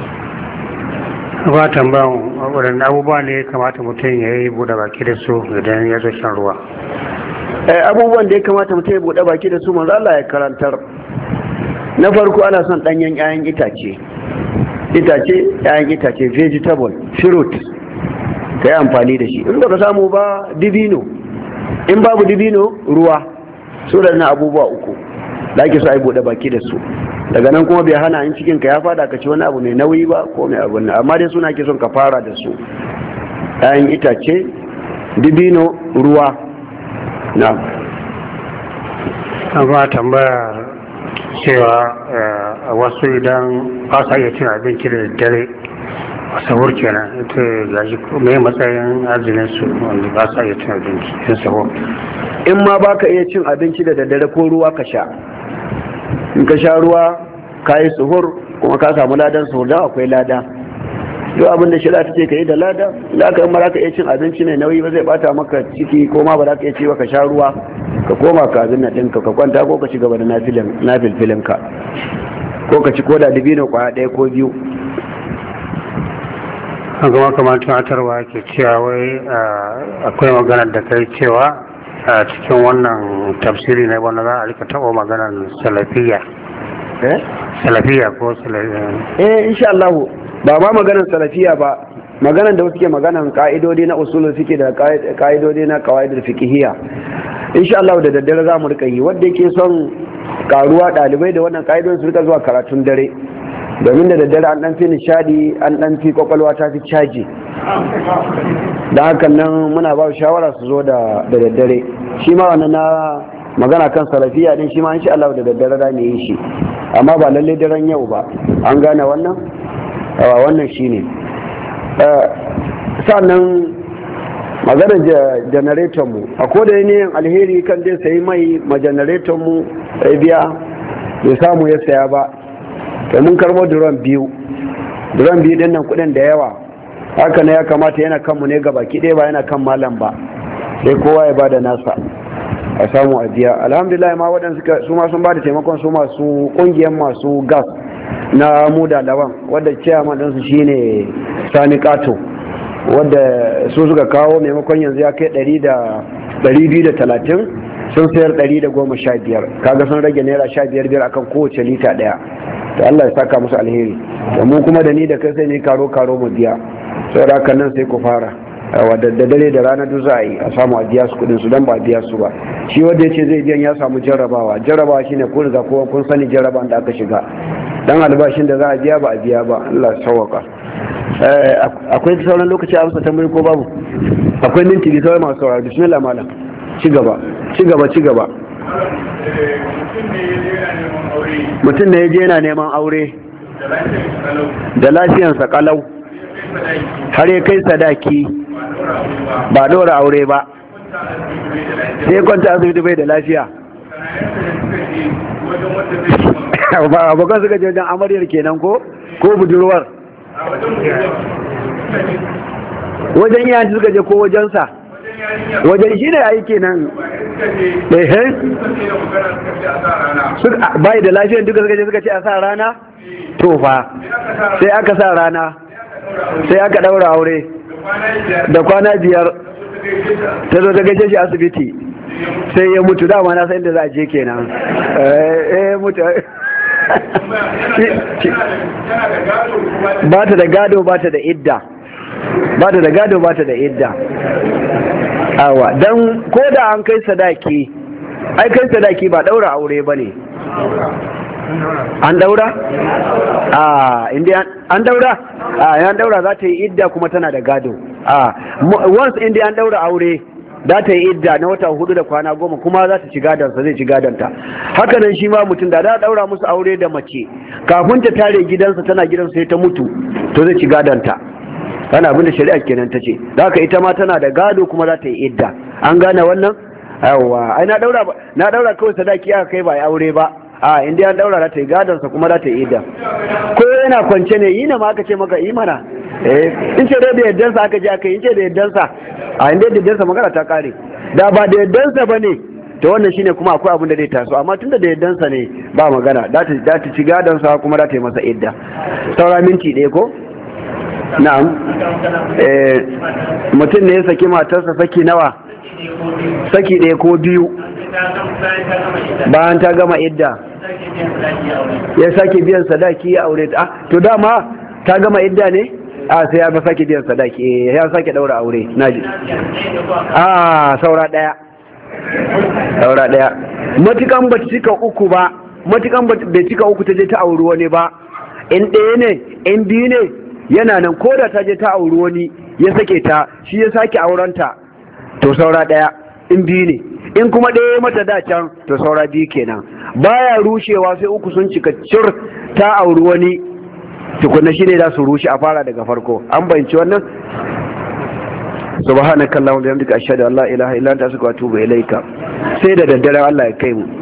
Ba tambayan waɗanda abubuwa ne kamata mutum ya yi buɗe baki da su idan ya zo shan ruwa. Abubuwan da ya kamata mutum ya buɗe baki da su, manzo Allah ya karantar. Na farko ana son ɗanyen 'ya'yan itace, 'ya'yan itace, vegetable, fruit, ka yi amfani da shi. In ba ka samu ba, dibino, in babu dibino, ruwa. Su da na abubuwa uku da ake so a yi buɗe baki da su. Daga nan kuma bai hana in cikin ka ya fada ka ci wani abu mai nauyi ba ko mai abu nan, amma dai suna ke son ka fara da su. 'Ya'yan itace, dibino, ruwa. Na ba tambaya cewa wasu idan ba sa iya cin abinci da dare a sahur kenan, ita gaji mai matsayin azumin su wanda ba sa iya cin abinci in sahur. In ma baka iya cin abinci da daddare, ko ruwa ka sha. In ka sha ruwa ka yi suhur kuma ka samu ladan suhur, da akwai lada. Duk abin da shari'a ta ce ka yi da lada. Da aka in ma za ka iya cin abinci mai nauyi ba zai bata maka ciki, ko ma ba za ka iya ci ba, ka sha ruwa ka koma ka abin na ɗinka ka kwanta, ko ka ci gaba da nafilfilinka, ko ka ci koda dibino kwaya ɗaya ko biyu. an gama kamar tunatarwa ke cewa wai akwai maganar da kai cewa a cikin wannan tafsiri na wanda za a rika taɓa maganar salafiya. Salafiya ko salafiya? Insha Allah, ba ma maganar salafiya ba, maganar da wasu ke maganar ka'idodi na usulul fiqh da ka'idodi na qawaidul fiqhiyya. Insha Allah da daddare za mu rika yi, wanda yake son karuwa dalibai da wannan ka'idodin su rika zuwa karatun dare. domin da daddare an dan fi nishadi, an dan fi kwakwalwa ta fi caji. Da hakan nan muna ba shawara su zo da daddare. Shi ma wannan na magana kan salafiya din shi ma insha Allah da daddare da ne yi shi, amma ba lalle daren yau ba. An gane wannan? Wannan shine. Sannan maganar generator mu a koda ne alheri kan dai sayi mai ma generator mu biya bai samu ya saya ba, to mun karbo duran biyu din nan kudin da yawa, haka ne ya kamata yana kanmu ne ga baki ɗaya ba yana kan malam ba, sai kowa ya bada nasa a samu a biya. Alhamdulillah ma waɗanda su ma sun bada taimakon su masu ƙungiyar masu gas na muda lawan, wadda chairman ɗinsu shine Sani Kato, wadda su suka kawo maimakon yanzu ya kai 230 sun sayar 115, kaga sun rage naira 15 akan kowace lita ɗaya. to Allah ya saka musu alheri, da mu kuma da ni da kai sai ne karo mu biya, saboda haka nan sai ku fara da dare da rana duk za a yi a samu a biya su kudin su dan ba a biya su ba. Shi wanda ya ce zai biyan ya samu jarrabawa shine ko riga kowa kun sani jarraban da aka shiga, dan albashin da za a biya ba a biya ba. Allah ya sauwaka. Akwai sauran lokaci a amsa tambayi ko babu? Akwai minti biyu sauran masu sauraro. Bismillah malam, ci gaba. Mutum ne ya je yana neman aure da lafiyansa kalau har ya kai sadaki ba ɗora aure ba, sai kwanta asibiti bai da lafiya. Abokan suka je wajen amaryar kenan ko budurwar? Wajen iyayen suka je ko wajensa? Wajen shi ne ayi kenan. Bai da lafiyan duka suka ce a sa rana? To fa sai aka sa rana, sai aka daura aure da kwana 5 ta zo ta gaje shi asibiti sai ya mutu. Dama na san da za a je kenan. Mutu ba ta da gado ba ta da idda. Awa don ko da an kai sadaki, ai kai sadaki ba daura aure ba ne. An daura? Inda an daura? Yan daura za ta yi idda kuma tana da gado. Once inda an daura aure za ta yi idda na wata 4 da kwana 10 kuma za ta ci gadonsa, zai ci gadonta. Haka nan shi ma mutum da daura musu aure da mace kafin ta tare gidansa tana gidansa sai ta mutu, to zai ci gadonta. Ana abin da shari'a kenan ta ce. Da haka ita ma tana da gado kuma za ta yi idda. An gane wannan? Yawwa, ai na daura kawai sadaki aka kai ba ya aure ba. Inda an daura za ta yi gadonsa kuma za ta yi idda. Ko yana kwance ne yi na ma aka ce maka yi mana. In ce da yaddansa aka je aka yi, in ce da yaddansa. Inda da yaddansa magana ta kare. Da ba da yaddansa ba ne, to wannan shine kuma akwai abin da zai taso, amma tunda da yaddansa ne ba magana, za ta ci gadonsa kuma za ta yi masa idda. Saura minti ɗaya ko? Na'am. Mutum ne ya saki matarsa saki nawa? Saki ɗaya ko 2 bayan ta gama idda, ya sake biyan sadaki ya aure ta. To dama ta gama idda ne? Sai ya ba sake biyan sadaki, ya sake daura aure. Naji. Saura ɗaya. Matukan ba ta cika 3 ba, matukan bai cika 3 ta je ta auri wani ba, in ɗaya ne in 2 ne yana nan, ko da ta je ta auri wani ya sake ta, shi ya sake aurenta, to saura 1 in 2 ne. In kuma ɗaya mata da can, to saura 2 kenan. Baya rushewa sai 3 sun cika cir ta auri wani, tukunna shine za su rushe a fara daga farko. An bayyance wannan? Subhanakallahumma wa bihamdika ashhadu an la ilaha illa anta astaghfiruka wa atubu ilaika. Sai da daddare Allah ya kai mu.